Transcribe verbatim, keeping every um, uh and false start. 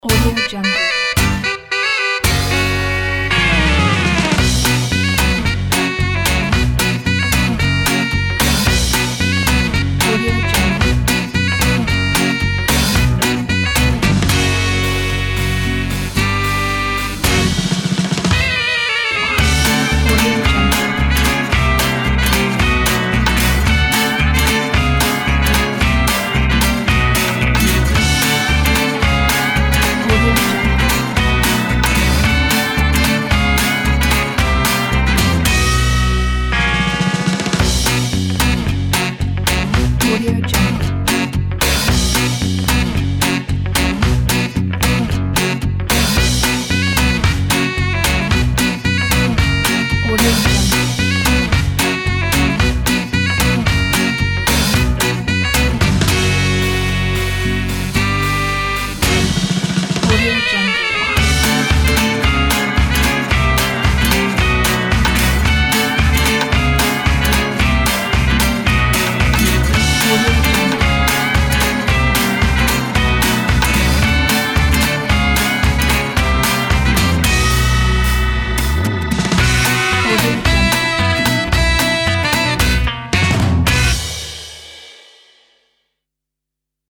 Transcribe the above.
Audio Jungle. Audio Jungle. Audio Jungle. Audio Jungle. Audio Jungle. Audio Jungle. Audio Jungle. Audio Jungle. Audio